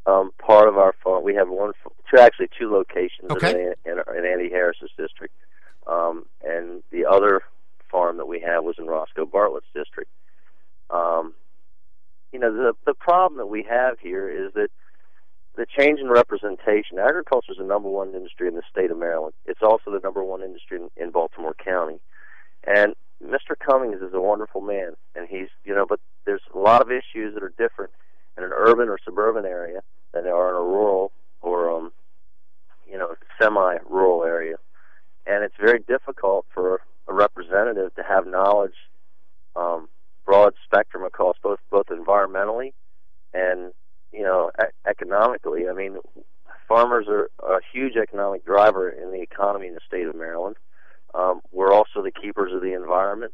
part of our farm. We have two locations Okay. in Andy Harris's district, and the other farm that we have was in Roscoe Bartlett's district. The problem that we have here is that the change in representation. Agriculture is the number one industry in the state of Maryland. It's also the number one industry in Baltimore County. And Mr. Cummings is a wonderful man, and but there's a lot of issues that are different in an urban or suburban area than there are in a rural or semi-rural area. And it's very difficult for a representative to have knowledge, broad spectrum across both environmentally and economically. I mean, farmers are a huge economic driver in the economy in the state of Maryland. We're also the keepers of the environment.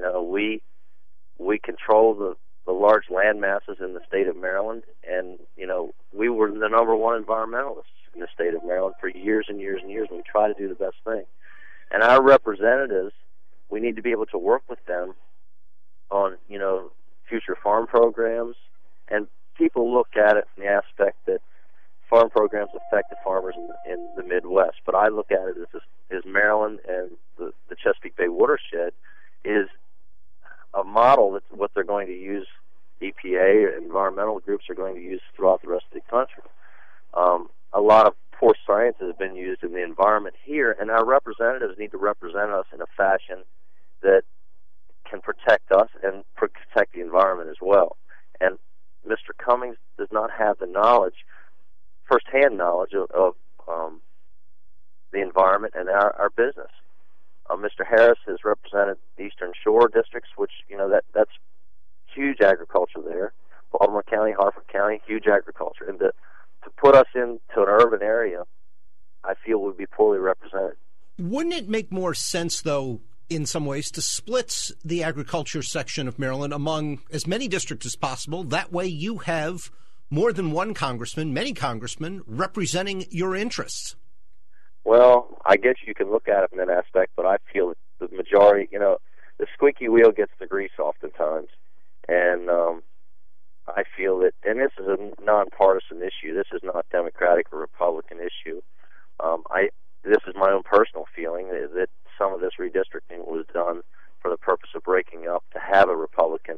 We control the large land masses in the state of Maryland, and we were the number one environmentalists in the state of Maryland for years and years and years, and we try to do the best thing. And our representatives, we need to be able to work with them on future farm programs, and people look at it from the aspect that farm programs affect the farmers in the Midwest, but I look at it as Maryland and the Chesapeake Bay watershed is a model that's what they're going to use. EPA, environmental groups are going to use throughout the rest of the country. A lot of poor science has been used in the environment here, and our representatives need to represent us in a fashion that can protect us and protect the environment as well. And Mr. Cummings does not have the knowledge, firsthand knowledge of the environment and our business. Mr. Harris has represented the Eastern Shore districts, which that's huge agriculture there. Baltimore County, Harford County, huge agriculture, and to put us into an urban area, I feel would be poorly represented. Wouldn't it make more sense, though, in some ways, to split the agriculture section of Maryland among as many districts as possible? That way you have more than one congressman, many congressmen, representing your interests. Well, I guess you can look at it from that aspect, but I feel that the majority, the squeaky wheel gets the grease oftentimes. And I feel that, and this is a nonpartisan issue. This is not a Democratic or Republican issue. This is my own personal feeling that some of this redistricting was done for the purpose of breaking up to have a Republican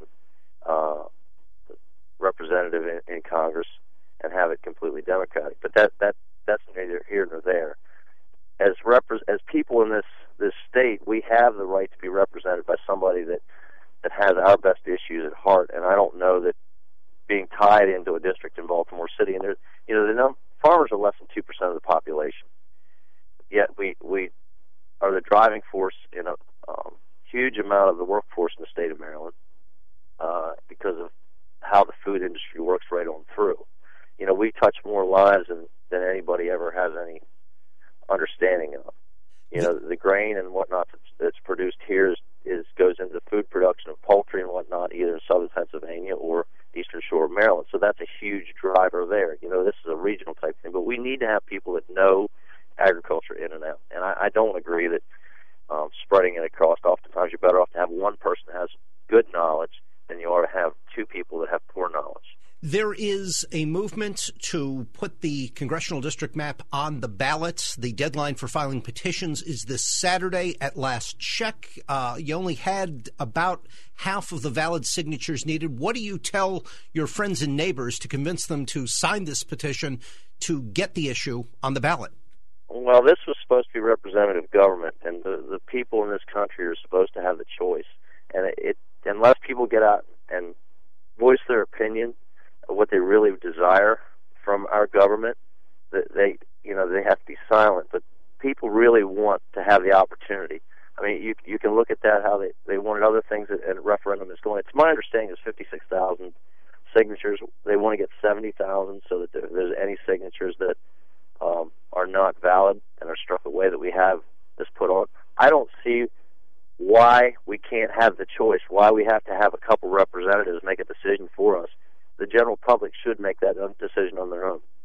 representative in Congress and have it completely Democratic. But that's neither here nor there. As people in this state, we have the right to be represented by somebody that has our best issues at heart, and I don't know that being tied into a district in Baltimore City, and farmers are less than 2% of the population, yet we are the driving force in a huge amount of the workforce in the state of Maryland because of how the food industry works right on through. We touch more lives than anybody ever has any understanding of. The grain and whatnot that's produced here goes into the food production of poultry and whatnot, either in southern Pennsylvania or Eastern Shore of Maryland. So that's a huge driver there. This is a regional type thing, but we need to have people that know agriculture in and out. And I don't agree that spreading it across, oftentimes you're better off to have one person that has good knowledge than you are to have two people that have poor knowledge. There is a movement to put the congressional district map on the ballot. The deadline for filing petitions is this Saturday at last check. You only had about half of the valid signatures needed. What do you tell your friends and neighbors to convince them to sign this petition to get the issue on the ballot? Well, this was supposed to be representative government, and the people in this country are supposed to have the choice. And unless people get out and voice their opinion, what they really desire from our government, that they have to be silent. But people really want to have the opportunity. I mean, you can look at that, how they wanted other things and a referendum is going. It's my understanding there's 56,000 signatures. They want to get 70,000 so that if there's any signatures that are not valid and are struck away, that we have this put on. I don't see why we can't have the choice, why we have to have a couple representatives make a decision for us. The general public should make that decision on their own.